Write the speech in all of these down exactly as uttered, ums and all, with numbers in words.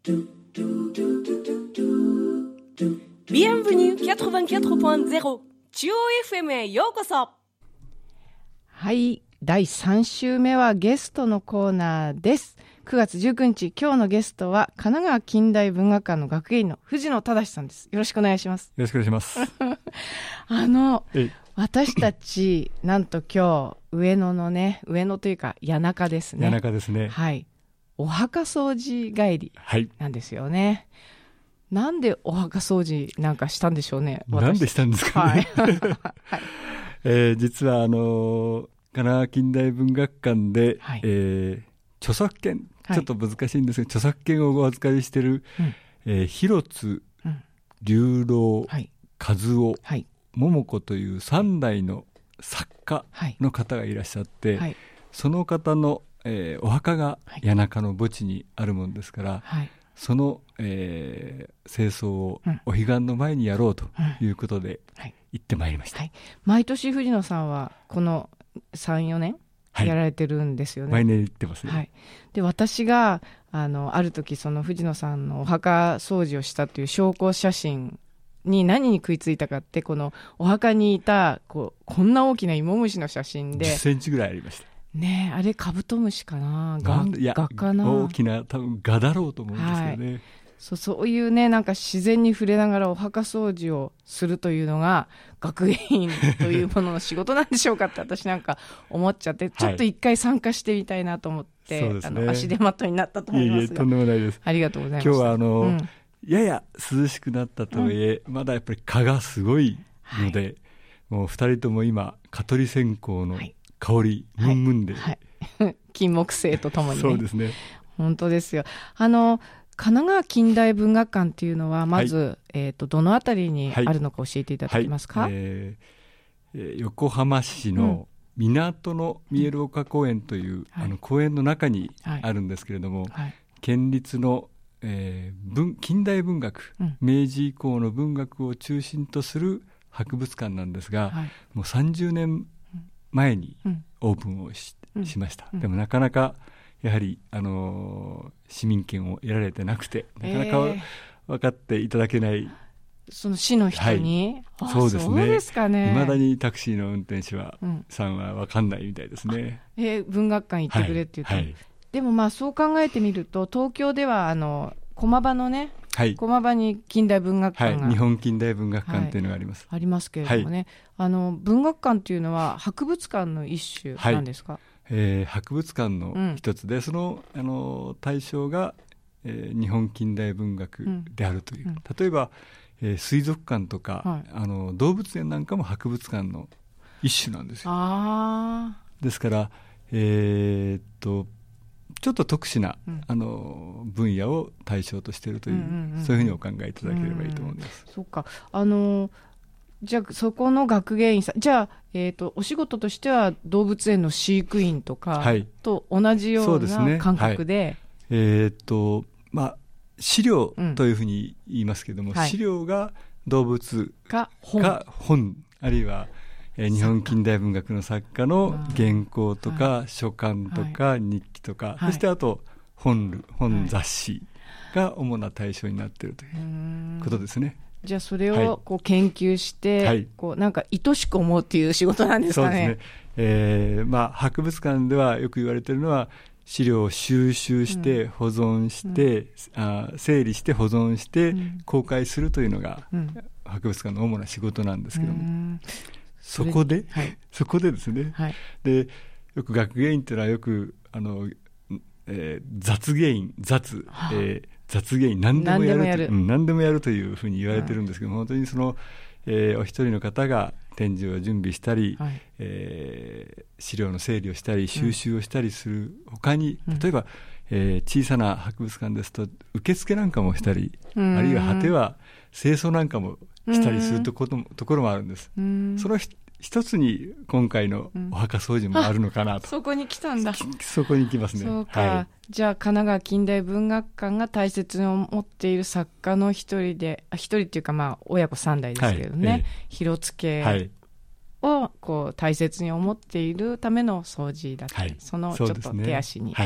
Bienvenue きゅうじゅうよんてんゼロ 中央 エフエム へようこそ。 はい、だいさん週目はゲストのコーナーです。くがつじゅうくにち、今日のゲストは神奈川近代文学館の学芸員の藤野忠さんです。よろしくお願いします。 よろしくお願いします。 あの私たちなんと今日上野のね、上野というか谷中ですね。 谷中ですね。 はい。お墓掃除帰りなんですよね。はい、なんでお墓掃除なんかしたんでしょうね。 なんでしたんですかね。はいはいえー、実はあのー、神奈川近代文学館で、はいえー、著作権、ちょっと難しいんですが、はい、著作権をお預かりしている、うんえー、広津、うん、龍郎、はい、和夫、はい、桃子というさん代の作家の方がいらっしゃって、はい、その方の、えー、お墓が谷中の墓地にあるもんですから、はい、その、えー、清掃をお彼岸の前にやろうということで行ってまいりました。はいはい、 毎年藤野さんはこのさん、よねんやられてるんですよね。 毎年行ってますね。 はい、で私が あの、ある時その藤野さんのお墓掃除をしたという証拠写真に何に食いついたかって、このお墓にいた こ, うこんな大きな芋虫の写真でじゅっセンチぐらいありましたね。えあれカブトムシかな、ガガかな、 大きな多分ガだろうと思うんですよね。はい、 そう、そういうね、なんか自然に触れながらお墓掃除をするというのが学芸員というものの仕事なんでしょうかって私なんか思っちゃってちょっと一回参加してみたいなと思って、はい、あの足手まといになったと思いますが。いえいえ、 とんでもないです。 ありがとうございました。 今日はあの、うん、やや涼しくなったとはいえ、うん、まだやっぱり蚊がすごいので、はい、もうふたりとも今蚊取り線香の香り、はい、ムンムンで、はいはい、金木犀とともにね。 そうですね、 本当ですよ。あの神奈川近代文学館というのはまず、はい、えー、とどのあたりにあるのか教えていただけますか。 はいはい、えー、横浜市の港の見える丘公園という、うん、あの公園の中にあるんですけれども、はいはい、県立の、えー、文近代文学、うん、明治以降の文学を中心とする博物館なんですが、はい、もうさんじゅうねんまえにオープンを し,、うん、しました。でもなかなかやはり、あのー、市民権を得られてなくてなかなか分かっていただけない、えー、 その市の人に、 はい、そうですね。 そうですかね。 未だにタクシーの運転手は、うん、さんは分かんないみたいですね。 えー、文学館行ってくれって言って、はいはい、でもまあそう考えてみると東京ではあの駒場のね、はい、駒場に近代文学館が、 はい、日本近代文学館っていうのがあります、 はい、ありますけれどもね、はい、あの文学館っていうのは博物館の一種なんですか。はい、 えー、博物館の一つで、うん、その、あの対象が、えー、日本近代文学であるという、うん、例えば、えー、水族館とか、はい、あの動物園なんかも博物館の一種なんですよ。あですから、えー、っとちょっと特殊な、うん、あの分野を対象としているという、うんうんうん、そういうふうにお考えいただければいいと思います。 うんうん、そうか、あのじゃあそこの学芸員さん、じゃあ、えーと、お仕事としては動物園の飼育員とかと同じような感覚で、はい、 えーとまあ、資料というふうに言いますけども、うんはい、資料が動物か 本, か本あるいは、えー、日本近代文学の作家の原稿とか、はい、書簡とか、はい、日記とか、はい、そしてあと 本, 本雑誌が主な対象になっているということですね。 じゃあそれをこう研究して、はい、こうなんか愛しく思うっていう仕事なんですかね。 そうですね、えーまあ、博物館ではよく言われているのは資料を収集して保存して、うん、あ整理して保存して公開するというのが、うん、博物館の主な仕事なんですけども、うん、そこで、はい、そこでですね、はい、でよく学芸員というのはよくあの、えー、雑芸員雑、はあえー雑芸員何でもやると、何でもやる、うん、何でもやるというふうに言われてるんですけど、うん、本当にその、えー、お一人の方が展示を準備したり、はいえー、資料の整理をしたり収集をしたりする他に、うん、例えば、えー、小さな博物館ですと受付なんかもしたり、うん、あるいは果ては清掃なんかもしたりするとこ ろ, ところもあるんです、うん、その一つに今回のお墓掃除もあるのかなと、 うん、そこに来たんだ。 そこに来ますね。 そうか、はい、じゃあ神奈川近代文学館が大切に思っている作家の一人で、あ一人っていうかまあ親子三代ですけどね、はいええ、広津家をこう大切に思っているための掃除だったり、はい、そのちょっと手足に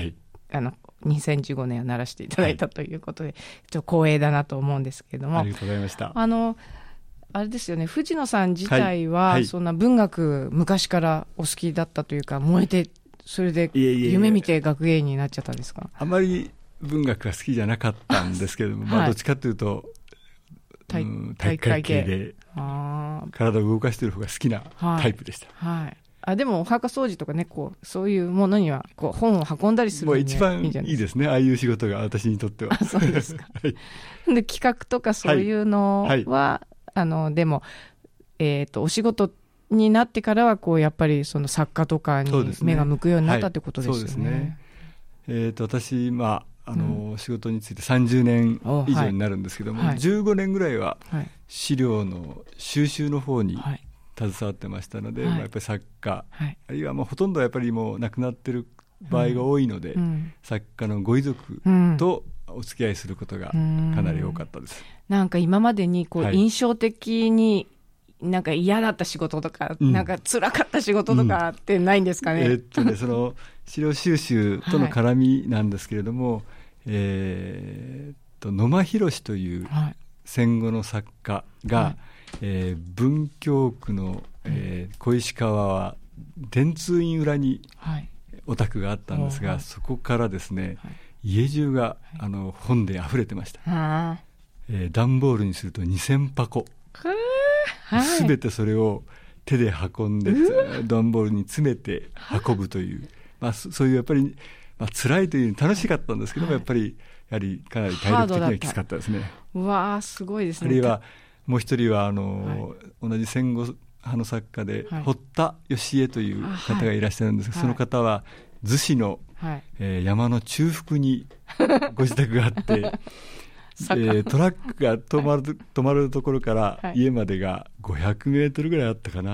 あのにせんじゅうごねんはならしていただいたということで、はい、ちょっと光栄だなと思うんですけれども、 ありがとうございました。 あのあれですよね、藤野さん自体は、はいはい、そんな文学昔からお好きだったというか、燃えてそれで夢見て学芸員になっちゃったんですか？ あまり文学が好きじゃなかったんですけども、まあ、どっちかというと、はい、うん、体育会系で体を動かしている方が好きなタイプでした。 はいはい、あでもお墓掃除とかね、こうそういうものにはこう本を運んだりするのに、ね、 もう一番いいですね、ああいう仕事が私にとっては。 あそうですか、はい、で企画とかそういうのは、はいはい、あのでも、えーと、お仕事になってからはこうやっぱりその作家とかに目が向くようになったってことですよね。 そうですね、えーと、私、まああのうん、仕事についてさんじゅうねん以上になるんですけども、はい、じゅうごねんぐらいは資料の収集の方に携わってましたので、はいまあ、やっぱり作家、はい、あるいはもうほとんどやっぱりもう亡くなっている場合が多いので、うん、作家のご遺族とお付き合いすることがかなり多かったです。 うん、なんか今までにこう印象的になんか嫌だった仕事とか、うん、なんか辛かった仕事とかってないんですかね？うん、えーっとねその資料収集との絡みなんですけれども、はいえー、っと野間宏という戦後の作家が、はいえー、文京区の、えー、小石川は電通院裏にお宅があったんですが、はい、そこからですね、はい、家中が、はい、あの本であふれてました。えー、段ボールにするとにせんぱこ、すべてそれを手で運んで段ボールに詰めて運ぶという、まあ、そういうやっぱり、まあ辛いというより楽しかったんですけども、はい、やっぱりやはりかなり体力的にはきつかったですね。 うわーすごいですね。 あるいはもう一人はあの、はい、同じ戦後派の作家で、はい、堀田芳恵という方がいらっしゃるんですが、はい、その方は逗子の、はいえー、山の中腹にご自宅があってえー、トラックが止まる、はい、止まるところから家までがごひゃくメートルぐらいあったかな、はい、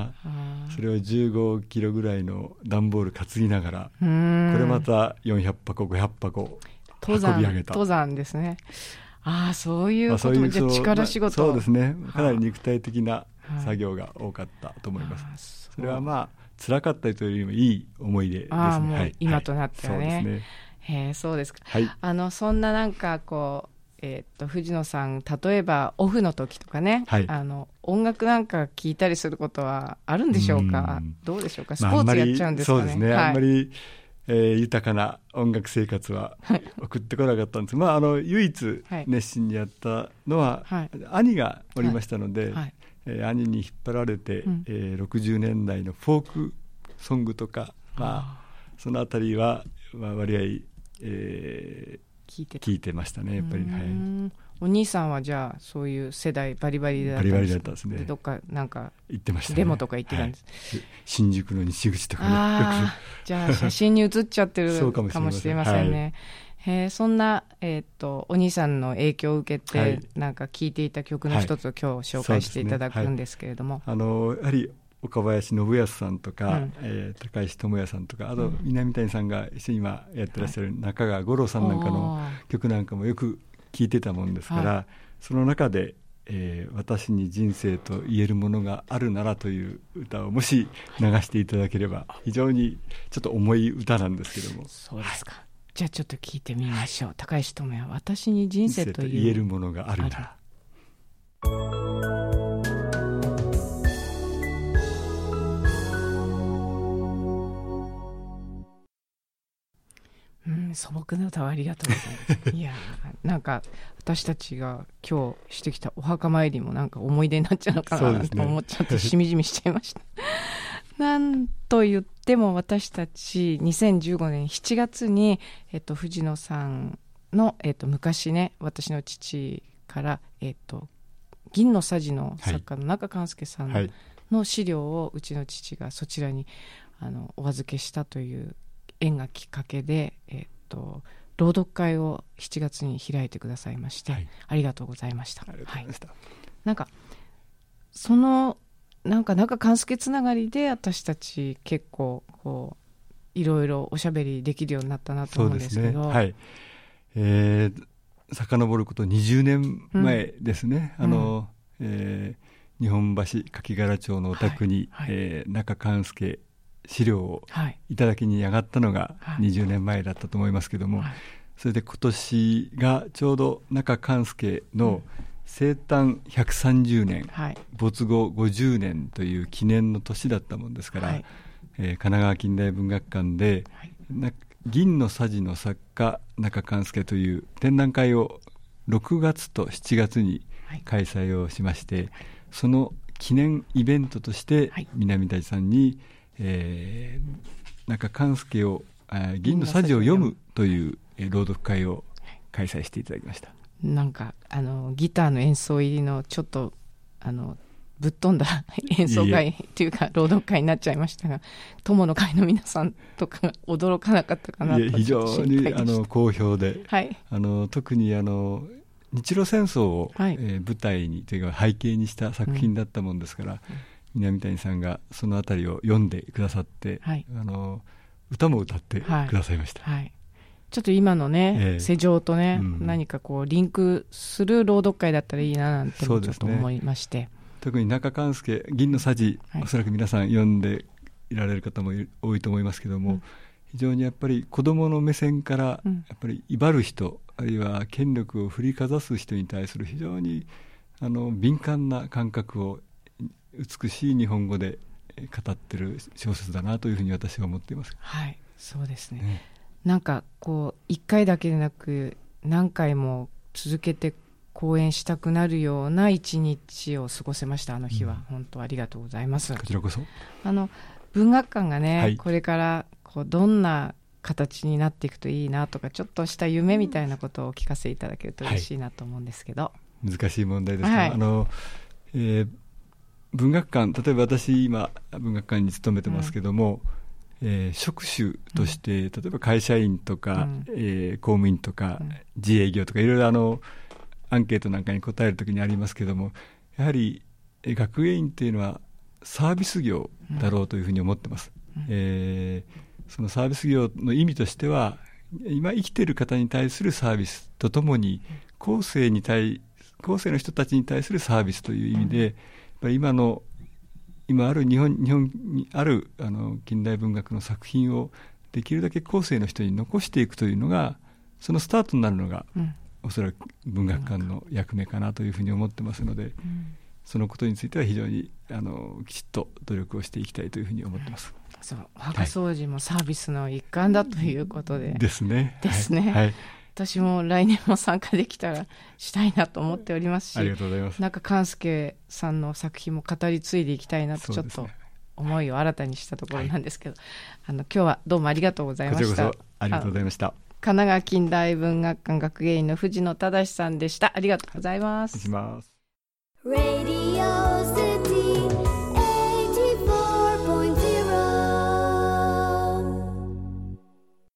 それをじゅうごキロぐらいの段ボール担ぎながら、これまたよんひゃくぱこごひゃくぱこ運び上げた登山ですね。ああそういうことも、まあ、じゃあ力仕事、 まあ、そうですね、かなり肉体的な作業が多かったと思います。それはまあ辛かったというよりもいい思い出ですね。 あもう今となってはね、はい、そうですね。へそうですか、はい、あのそんななんかこうえー、っと藤野さん、例えばオフの時とかね、はい、あの音楽なんか聞いたりすることはあるんでしょうか？うどうでしょうか？スポーツやっちゃうんですかね？ まあ、そうですね、はい、あんまり、えー、豊かな音楽生活は送ってこなかったんです、まあ、あの唯一熱心にやったのは、はい、兄がおりましたので、はいはいえー、兄に引っ張られて、うんえー、ろくじゅうねんだいのフォークソングとか、まあ、そのあたりは、まあ、割合、えー聞いてた聞いてましたね、やっぱり、はい、 お兄さんはじゃあそういう世代バリバリだったんですか？ バリバリだったんですね。 どっかなんか行ってましたね、 デモとか行ってたんです、 はい、新宿の西口とかね。 あじゃあ写真に写っちゃってるかもしれませんね。はい、へそんな、えー、とお兄さんの影響を受けて、はい、なんか聴いていた曲の一つを今日紹介していただくんですけれども、 はい、あのやはり岡林信康さんとか、うんえー、高石智也さんとか、あと南谷さんが一緒に今やってらっしゃる中川五郎さんなんかの曲なんかもよく聴いてたもんですから、はい、その中で、えー、私に人生と言えるものがあるならという歌をもし流していただければ、非常にちょっと重い歌なんですけども。 そうですか、はい、じゃあちょっと聴いてみましょう。高石智也、私に人生と言えるものがあるなら。 うん、素朴な歌をありがとうございますいやなんか私たちが今日してきたお墓参りもなんか思い出になっちゃうのかなと思っちゃってしみじみしちゃいましたなんと言っても私たちにせんじゅうごねんしちがつに、えっと、藤野さんの、えっと、昔ね私の父から、えっと、銀のさじの作家の中勘介さんの資料をうちの父がそちらにあのお預けしたという縁がきっかけで、えー、っと朗読会をしちがつに開いてくださいまして、はい、ありがとうございました。 ありがとうございました。はい、 なんかそのなんか中勘介つながりで私たち結構こういろいろおしゃべりできるようになったなと思うんですけど、 そうですね、はい、えー、遡ることにじゅうねんまえですね、うん、あの、うんえー、日本橋柿柄町のお宅に、はいはいえー、中勘介資料をいただきに上がったのがにじゅうねんまえだったと思いますけども、はい、それで今年がちょうど中勘介の生誕ひゃくさんじゅうねん、はい、没後ごじゅうねんという記念の年だったもんですから、はい、えー、神奈川近代文学館で、はい、な銀のさじの作家中勘介という展覧会をろくがつとしちがつに開催をしまして、はい、その記念イベントとして南谷さんに、えー、中勘介を銀のさじを読むという朗読会を開催していただきました。 なんかあのギターの演奏入りのちょっとあのぶっ飛んだ演奏会というか朗読会になっちゃいましたが、友の会の皆さんとか驚かなかったかなと。 いや非常にあの好評で、はい、あの特にあの日露戦争を、はい、えー、舞台にというか背景にした作品だったもんですから、うん、南谷さんがそのあたりを読んでくださって、はい、あの歌も歌ってくださいました。はいはい、 ちょっと今のね、えー、世情とね、うん、何かこうリンクする朗読会だったらいいななんてもちょっと思いまして、ね、 特に中勘介銀のさじ、はい、おそらく皆さん読んでいられる方も多いと思いますけども、うん、非常にやっぱり子どもの目線からやっぱり威張る人、あるいは権力を振りかざす人に対する非常にあの敏感な感覚を美しい日本語で語っている小説だなというふうに私は思っています。 はい、そうですね。ね、なんかこういっかいだけでなく何回も続けて講演したくなるような一日を過ごせました。あの日は、うん、本当ありがとうございます。 こちらこそ。 あの文学館がね、はい、これからこうどんな形になっていくといいなとか、ちょっとした夢みたいなことをお聞かせいただけると嬉しいなと思うんですけど、はい、難しい問題ですが、はい、あのえー、文学館、例えば私今文学館に勤めてますけども、うん、えー、職種として、うん、例えば会社員とか、うん、えー、公務員とか、うん、自営業とかいろいろあのアンケートなんかに答えるときにありますけども、やはり学芸員っていうのはサービス業だろうというふうに思ってます。うん、えーそのサービス業の意味としては、今生きている方に対するサービスとともに後世に対後世の人たちに対するサービスという意味で、やっぱり今の今ある日本日本にあるあの近代文学の作品をできるだけ後世の人に残していくというのが、そのスタートになるのが、うん、おそらく文学館の役目かなというふうに思ってますので、うん、そのことについては非常にあのきちっと努力をしていきたいというふうに思ってます。 そう、お墓掃除もサービスの一環だということで、 はい、ですね。 ですね、はい、私も来年も参加できたらしたいなと思っておりますし、 ありがとうございます。 中勘介さんの作品も語り継いでいきたいなとちょっと思いを新たにしたところなんですけど、はい、あの今日はどうもありがとうございました。 こちらこそありがとうございました。 神奈川近代文学館学芸員の藤野忠さんでした。ありがとうございます。 失礼します。 Radio City